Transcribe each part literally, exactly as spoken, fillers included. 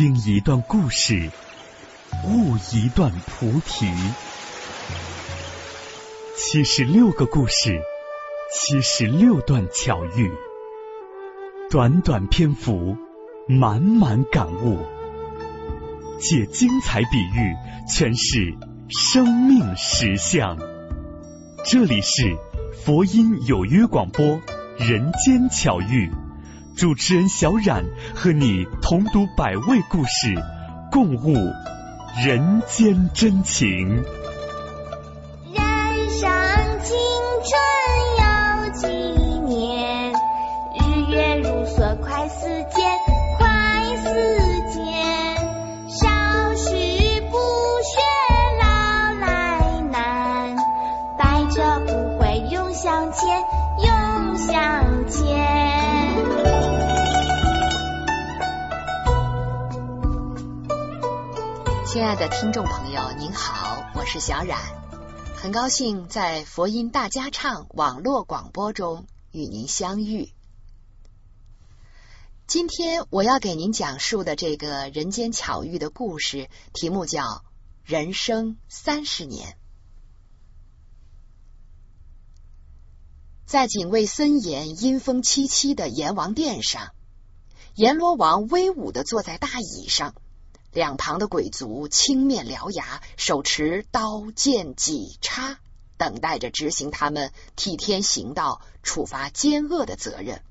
听一段故事，悟一段菩提。七十六个故事，七十六段巧遇，短短篇幅，满满感悟，借精彩比喻诠释生命实相。这里是佛音有约广播人间巧遇，主持人小冉和你同读百味故事，共悟人间真情。 人生青春有几年，日月如梭快似箭，快似箭。少时不学老来难，百折不会永向前，永向前。 亲爱的听众朋友您好，我是小冉，很高兴在佛音大家唱网络广播中与您相遇。今天我要给您讲述的这个人间巧遇的故事，题目叫人生三十年。在警卫森严阴风凄凄的阎王殿上，阎罗王威武地坐在大椅上，两旁的鬼卒青面獠牙，手持刀剑戟叉，等待着执行他们替天行道、处罚奸恶的责任。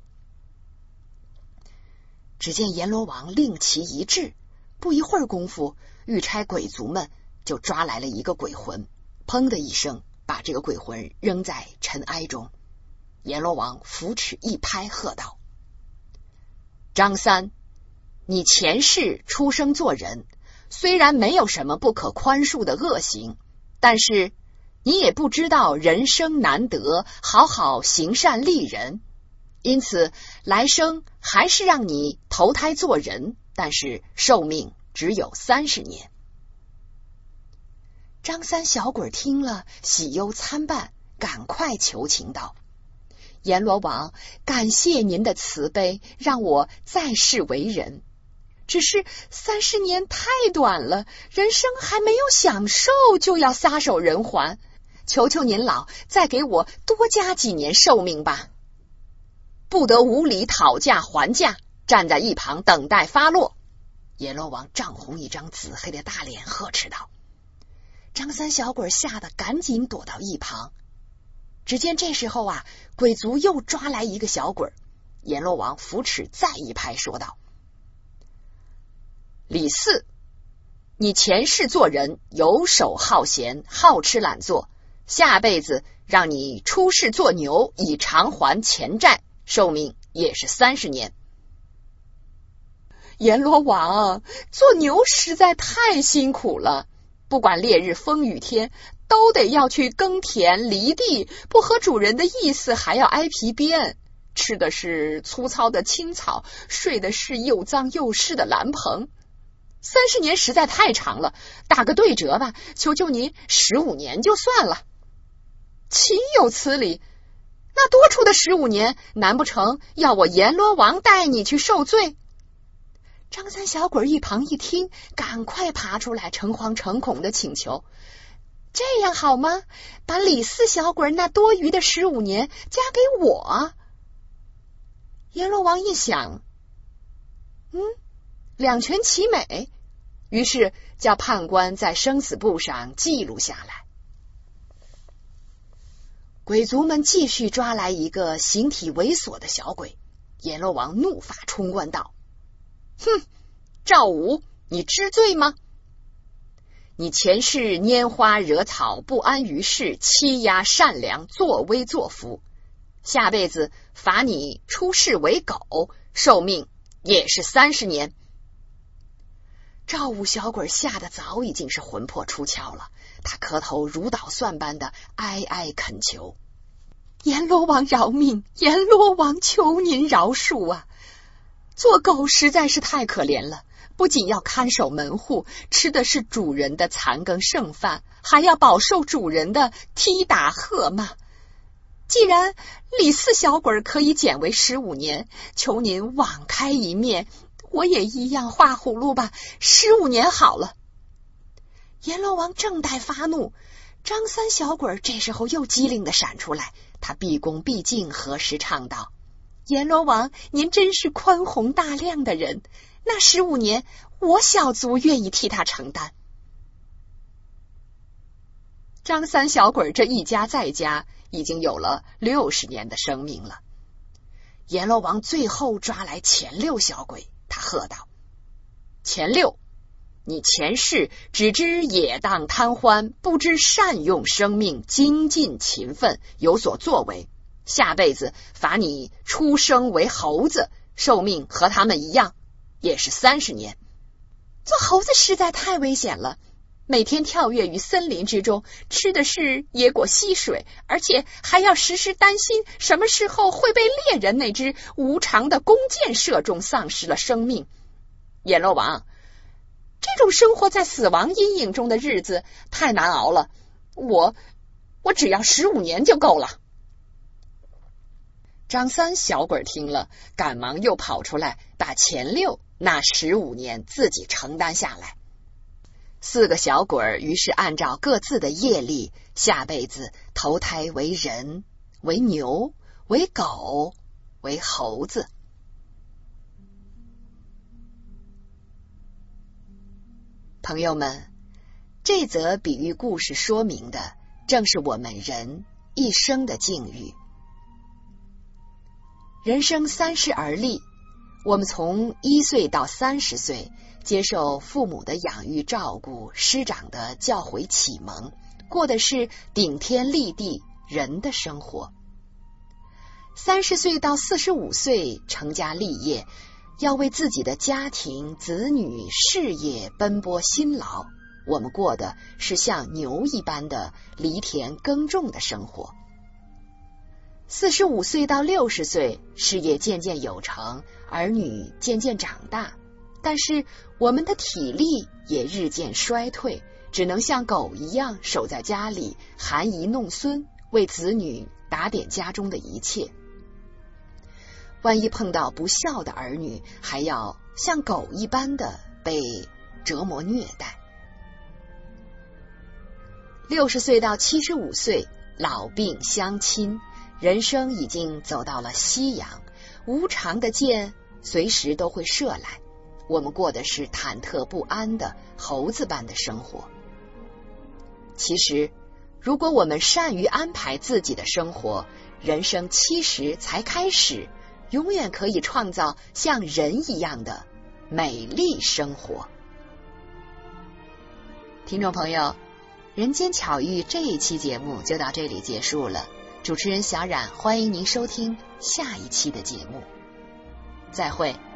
只见阎罗王令其一致，不一会儿功夫，御差鬼卒们就抓来了一个鬼魂，砰的一声把这个鬼魂扔在尘埃中。阎罗王扶持一拍，喝道：张三，你前世出生做人，虽然没有什么不可宽恕的恶行，但是你也不知道人生难得，好好行善利人，因此来生还是让你投胎做人，但是寿命只有三十年。张三小鬼听了，喜忧参半，赶快求情道：阎罗王，感谢您的慈悲，让我再世为人。只是三十年太短了，人生还没有享受就要撒手人寰，求求您老再给我多加几年寿命吧。不得无理讨价还价，站在一旁等待发落。阎罗王涨红一张紫黑的大脸，呵斥道。张三小鬼吓得赶紧躲到一旁。只见这时候啊，鬼卒又抓来一个小鬼，阎罗王扶持再一拍，说道：李四，你前世做人游手好闲，好吃懒做，下辈子让你出世做牛，以偿还前债，寿命也是三十年。阎罗王，做牛实在太辛苦了，不管烈日风雨天，都得要去耕田犁地，不合主人的意思还要挨皮鞭，吃的是粗糙的青草，睡的是又脏又湿的蓝棚。三十年实在太长了，打个对折吧，求求您十五年就算了。岂有此理！那多出的十五年，难不成要我阎罗王带你去受罪？张三小鬼一旁一听，赶快爬出来，诚惶诚恐的请求：这样好吗？把李四小鬼那多余的十五年加给我。阎罗王一想，嗯，两全其美，于是叫判官在生死簿上记录下来。鬼卒们继续抓来一个形体猥琐的小鬼，阎罗王怒发冲冠道：哼，赵武，你知罪吗？你前世拈花惹草，不安于世，欺压善良，作威作福，下辈子罚你出世为狗，寿命也是三十年。赵武小鬼吓得早已经是魂魄出窍了，他磕头如捣蒜般的哀哀恳求：阎罗王饶命，阎罗王求您饶恕啊！做狗实在是太可怜了，不仅要看守门户，吃的是主人的残羹剩饭，还要饱受主人的踢打喝骂。既然李四小鬼可以减为十五年，求您网开一面， 我也一样画葫芦吧，十五年好了。阎罗王正待发怒，张三小鬼这时候又机灵地闪出来，他毕恭毕敬何时唱道：阎罗王，您真是宽宏大量的人，那十五年我小卒愿意替他承担。张三小鬼这一家在家已经有了六十年的生命了。阎罗王最后抓来前六小鬼，他喝道：前六，你前世只知野荡贪欢，不知善用生命，精进勤奋，有所作为，下辈子罚你出生为猴子，寿命和他们一样，也是三十年。做猴子实在太危险了，每天跳跃于森林之中，吃的是野果溪水，而且还要时时担心什么时候会被猎人那只无常的弓箭射中，丧失了生命。阎罗王，这种生活在死亡阴影中的日子太难熬了，我我只要十五年就够了。张三小鬼听了，赶忙又跑出来，把前六那十五年自己承担下来。四个小鬼于是按照各自的业力，下辈子投胎为人，为牛，为狗，为猴子。朋友们，这则比喻故事说明的正是我们人一生的境遇。人生三十而立，我们从一岁到三十岁，接受父母的养育照顾，师长的教诲启蒙，过的是顶天立地人的生活。三十岁到四十五岁成家立业，要为自己的家庭、子女、事业奔波辛劳，我们过的是像牛一般的犁田耕种的生活。四十五岁到六十岁，事业渐渐有成，儿女渐渐长大，但是我们的体力也日渐衰退，只能像狗一样守在家里，含饴弄孙，为子女打点家中的一切。万一碰到不孝的儿女，还要像狗一般的被折磨虐待。六十岁到七十五岁，老病相侵，人生已经走到了夕阳，无常的箭随时都会射来，我们过的是忐忑不安的猴子般的生活。其实，如果我们善于安排自己的生活，人生七十才开始，永远可以创造像人一样的美丽生活。听众朋友，人间巧遇这一期节目就到这里结束了，主持人小冉欢迎您收听下一期的节目，再会。